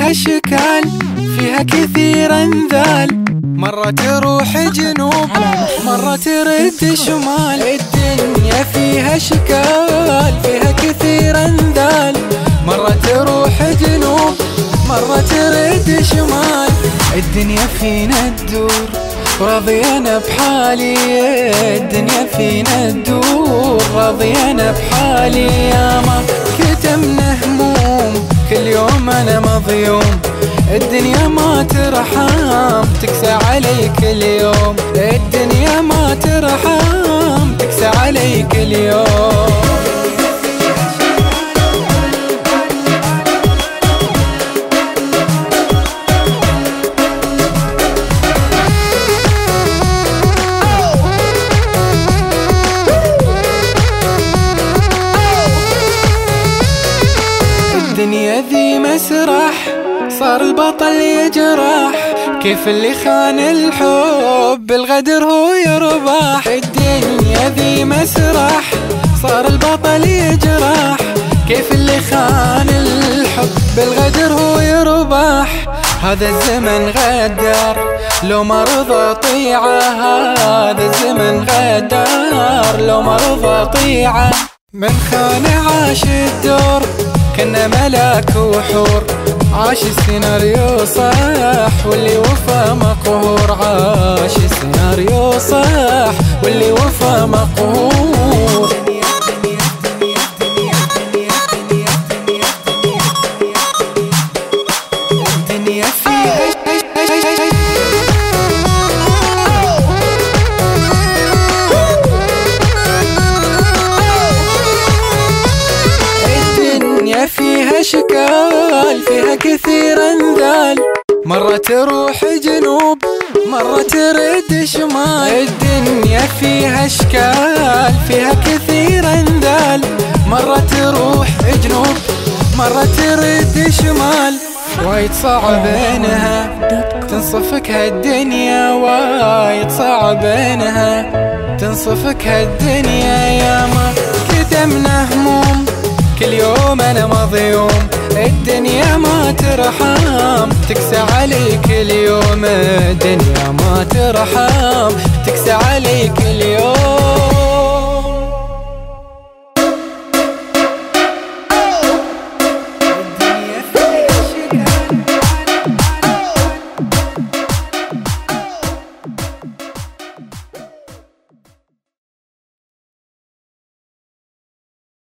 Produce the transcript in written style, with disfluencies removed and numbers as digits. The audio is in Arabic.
فيها اشكال، فيها كثير انذال، مرة تروح جنوب مرة ترد شمال. الدنيا فيها اشكال، فيها كثير انذال، مرة تروح جنوب مرة ترد شمال. الدنيا فينا تدور راضينا بحالي، الدنيا فينا تدور راضينا بحالي. يا ما كتمنا هموم كل يوم انا مظيوم، الدنيا ما ترحم تكسى علي كل يوم، الدنيا ما ترحم تكسى علي كل يوم. الدنيا ذي مسرح صار البطل يجرح، كيف اللي خان الحب بالغدر هو يربح. الدنيا ذي مسرح صار البطل يجرح، كيف اللي خان الحب بالغدر هو يربح. هذا الزمن غدار لو ما رضى طيعه، هذا الزمن غدار لو ما رضى طيعه. من خان عاش الدور كنا ملاك وحور، عاش السيناريو صح واللي وفى مقهور، عاش السيناريو صح واللي وفى مقهور. الدنيا فيها فيها اشكال، فيها كثير انذال، مرة تروح جنوب مرة ترد شمال. الدنيا فيها اشكال، فيها كثير انذال، مرة تروح جنوب مرة ترد شمال. وايد صعب انها تنصفك هالدنيا، وايد صعب انها تنصفك هالدنيا. يا ما كتمنا هموم كل يوم انا مظيوم، الدنيا ما ترحم تكسى علي كل يوم، الدنيا ما ترحم تكسى علي كل يوم.